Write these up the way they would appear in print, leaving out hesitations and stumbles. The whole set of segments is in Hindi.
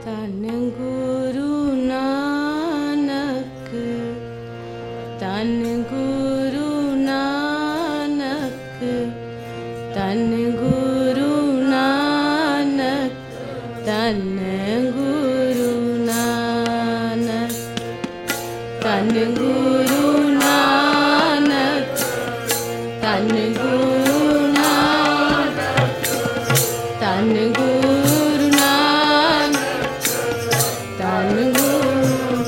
ਧੰਨ ਗੁਰੂ ਨਾਨਕ, ਧੰਨ ਗੁਰੂ ਨਾਨਕ, ਧੰਨ ਗੁਰੂ ਨਾਨਕ, ਧੰਨ ਗੁਰੂ ਨਾਨਕ, ਧੰਨ ਗੁਰੂ ਨਾਨਕ, ਧੰਨ ਗੁਰੂ ਨਾਨਕ, ਧੰਨ ਗੁਰੂ ਨਾਨਕ, ਧੰਨ ਗੁਰੂ,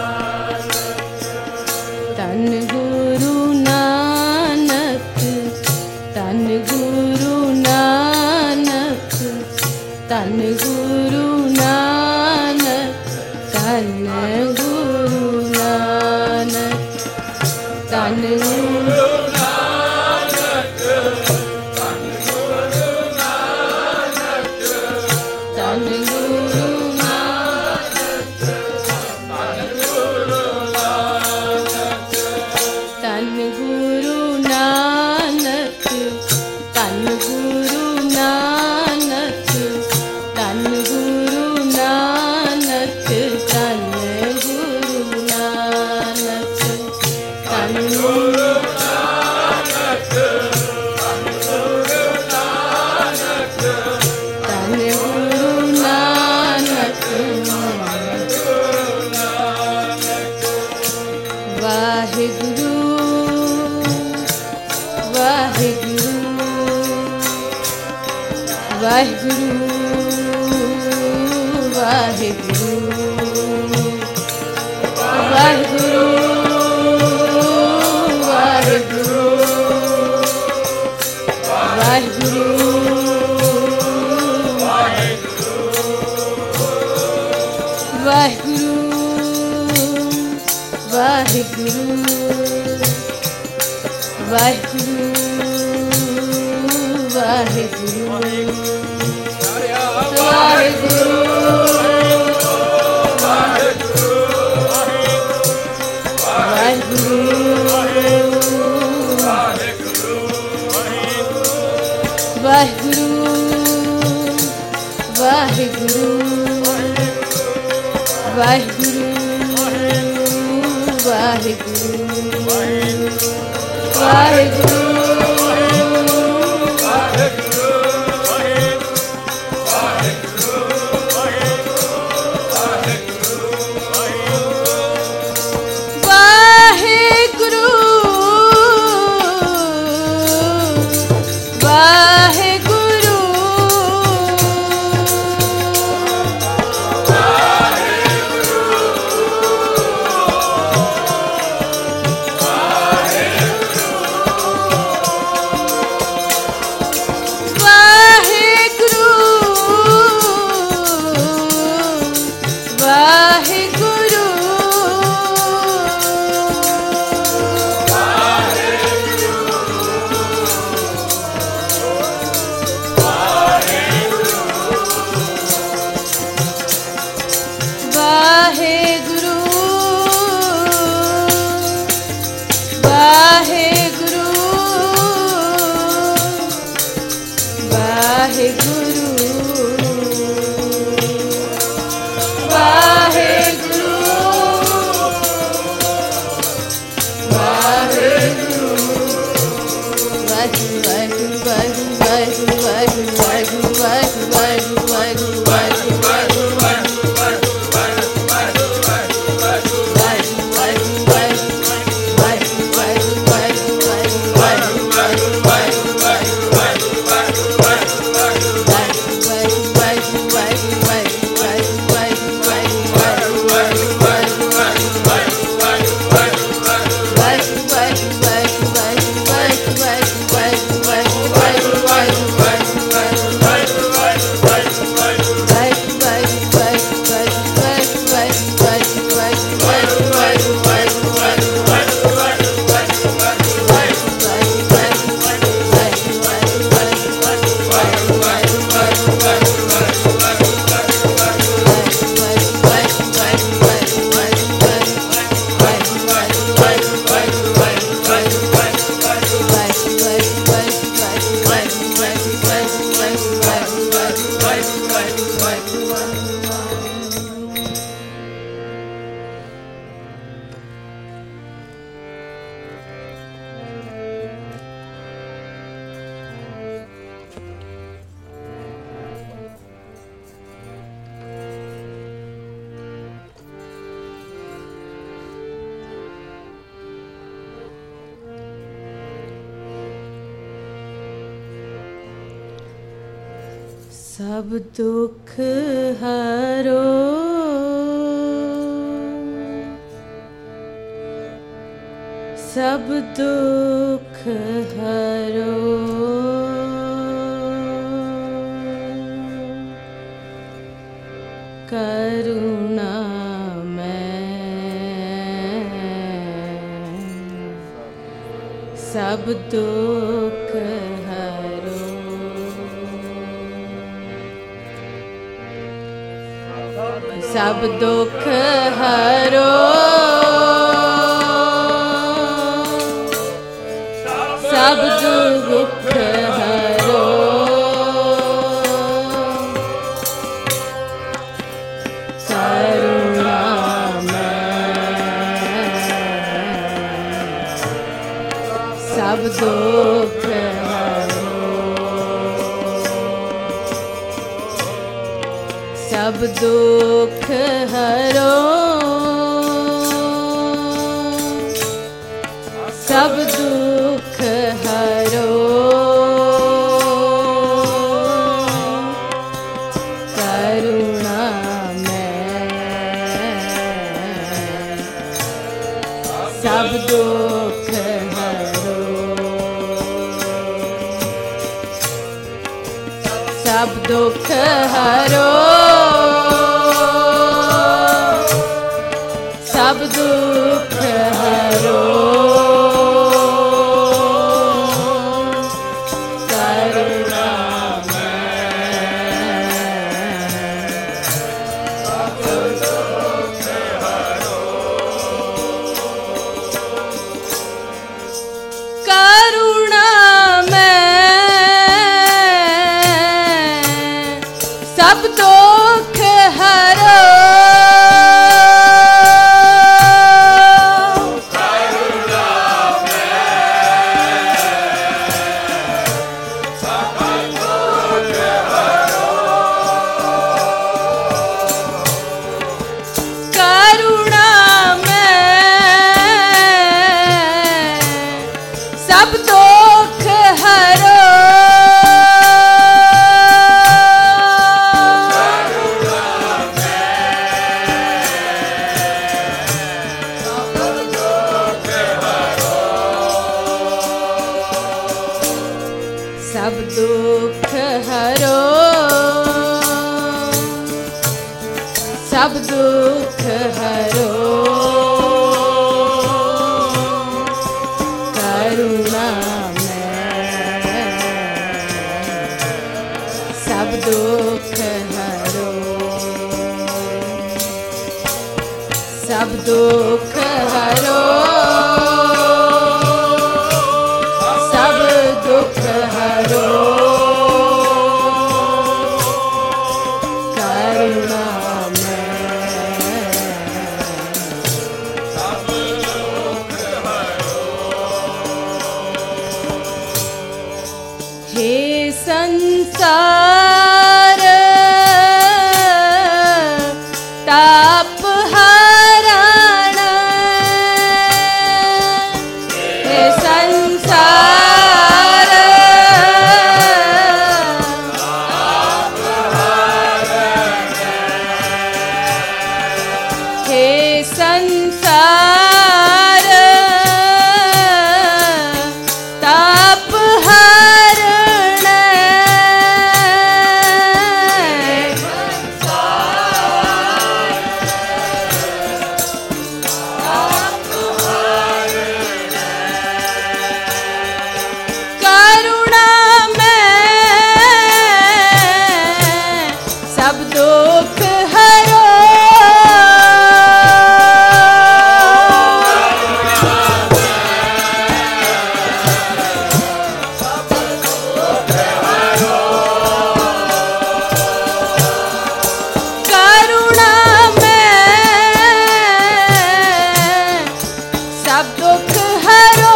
ਧੰਨ ਗੁਰੂ ਨਾਨਕ, ਧੰਨ ਗੁਰੂ ਨਾਨਕ, ਧੰਨ ਗੁਰੂ ਨਾਨਕ, ਧੰਨ ਗੁਰੂ ਨਾਨਕ, ਧੰਨ ਗੁਰੂ सब दुख हरो सब दुख हरो करुणा सब दुख हरो सब दुख हरो सब दुख हरो सब दुख हरो सब दुख हरो सब दुख हरो करुणा सब दुख सब दुख हरो सब दुख हरो करुणा सब दुख हरो करुणा सब दुख हरो सब दुख हरो सब दुख हरो करुणा सब दुख हरो सब दुख हरो सब दुख हरो करुणा हे संसार ताप हरण हे संसार हे संसार ताप हरण करुणा सब दुख हरो करुणा सब दुख हरो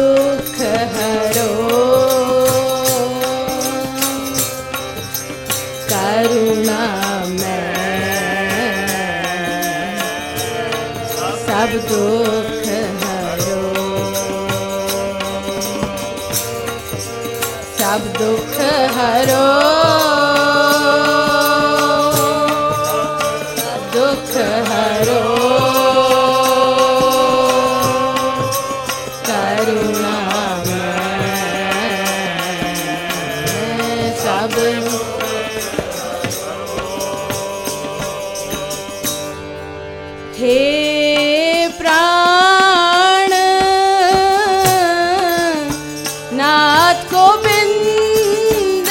दुख हरो करुणा सब दुख हरो सब दुख हरो दुख हरो करुणा सब हे प्राण नाथ गोविंद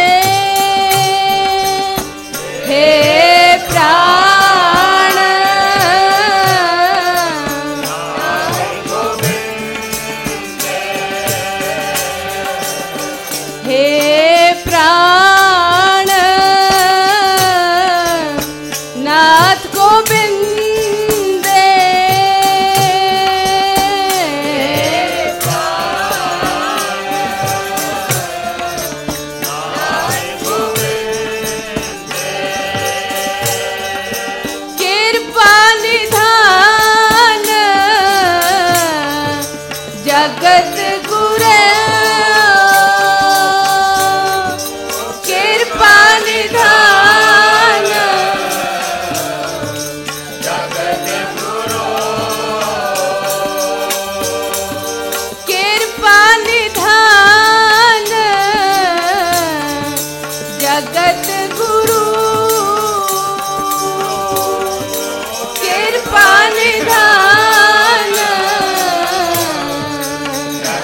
हे प्राण हे प्राण नाथ गोविंद जगत गुरे कृपा निधान जगत गुरु कृपा निधान जगत गुरु कृपा निधान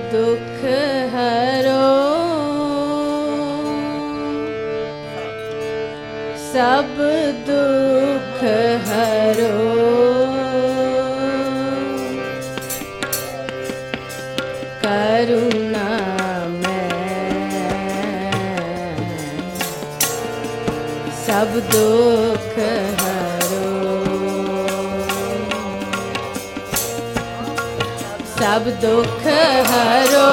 दुख हरो सब दुख हरो करुणा सब दुख हरो सब दुख हरो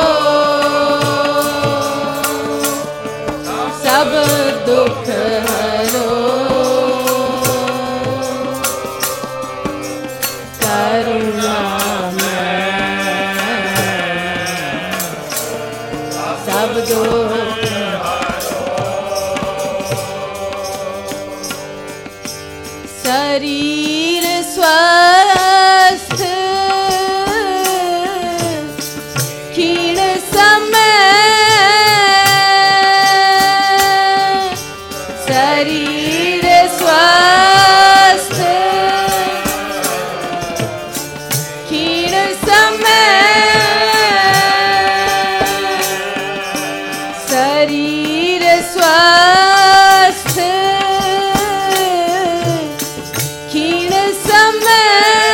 सब दुख हरो करुणा सब दुख शरीर स्वस्थ क्षीण समय शरीर स्वस्थ क्षीण समय शरीर स्वस्थ क्षीण समय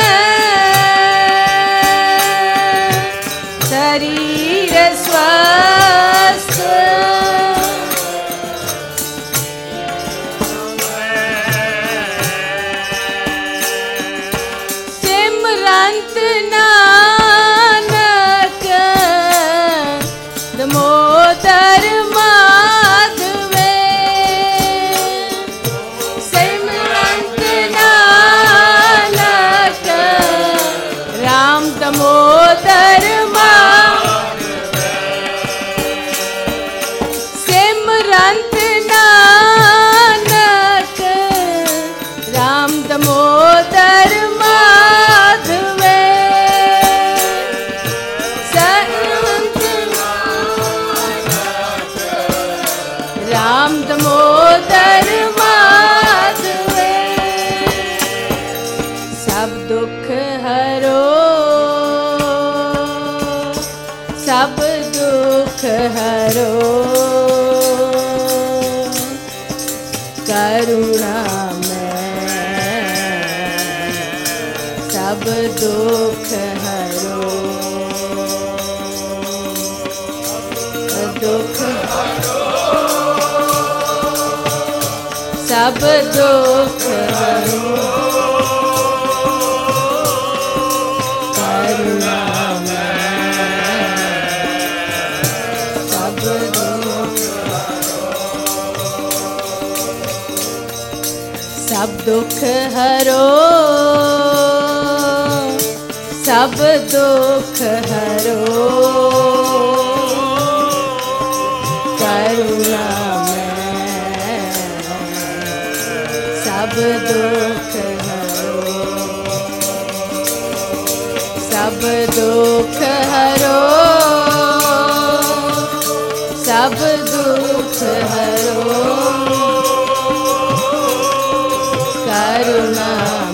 शरीर स्वस्थ सिमरंत नानक दामोदर माधवे सिमरंत नानक राम दामोदर सिमरंत नानक राम दामोदर माधवे संत राम दामोदर माधवे सब दुख हरो सब दुख हरो करुणा सब दुख हरो दुख सब दुख हरो करुणा सब दुख सब दुख हरो सब दुख हरो करुणा सब दुख हरो सब दुख हरो सब दुख हरो करुणा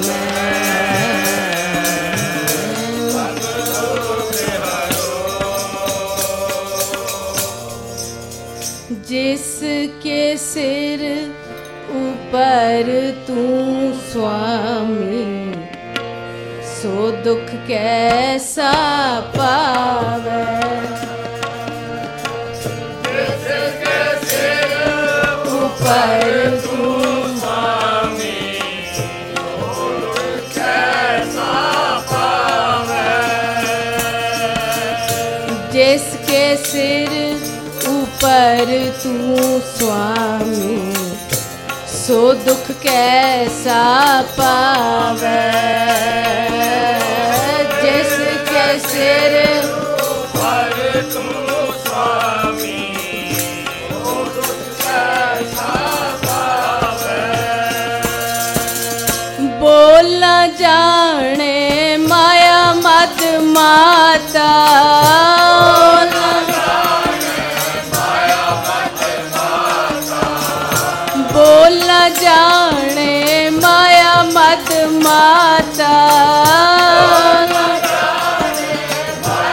जिसके सिर ऊपर तू स्वामी सो दुख कैसा पावे जिसके सिर ऊपर तू स्वामी सो दुख कैसा पावे जिसके सिर ऊपर तू स्वामी सो दुख कैसा पावे जिसके सिर ऊपर तू स्वामी सो दुख कैसा पावे बोल न जाने माया मद माता बोल न जाने माया मद माता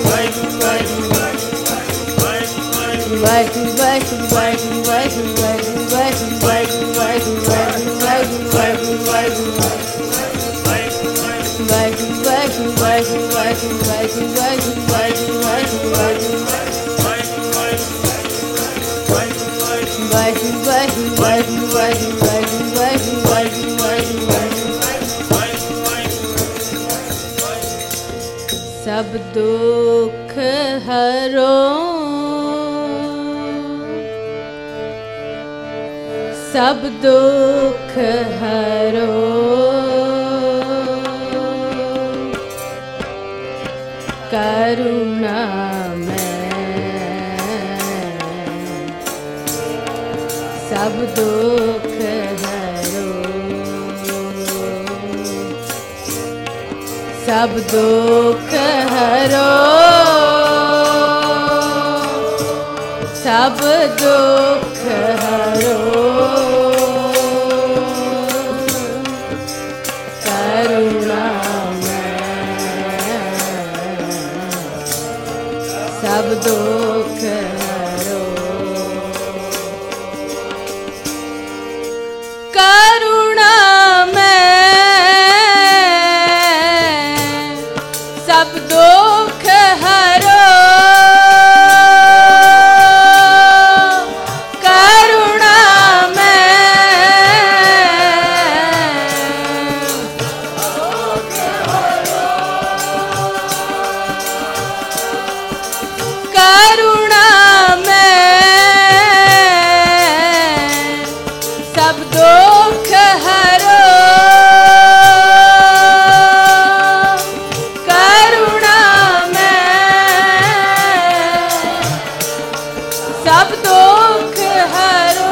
ਵਾਹਿਗੁਰੂ ਵਾਹਿਗੁਰੂ ਵਾਹਿਗੁਰੂ ਵਾਹਿਗੁਰੂ ਵਾਹਿਗੁਰੂ ਵਾਹਿਗੁਰੂ ਵਾਹਿਗੁਰੂ ਵਾਹਿਗੁਰੂ ਵਾਹਿਗੁਰੂ ਵਾਹਿਗੁਰੂ ਵਾਹਿਗੁਰੂ ਵਾਹਿਗੁਰੂ ਵਾਹਿਗੁਰੂ ਵਾਹਿਗੁਰੂ ਵਾਹਿਗੁਰੂ ਵਾਹਿਗੁਰੂ ਵਾਹਿਗੁਰੂ ਵਾਹਿਗੁਰੂ ਵਾਹਿਗੁਰੂ सब दुख हरो सब दुख हरो करुणा सब दुख हरो सब दुख हरो सब दुख हरो करुणा सब दुख हरो करुणा सब दुख हरो करुणा करुणा सब दुख हरो सब दुख हरो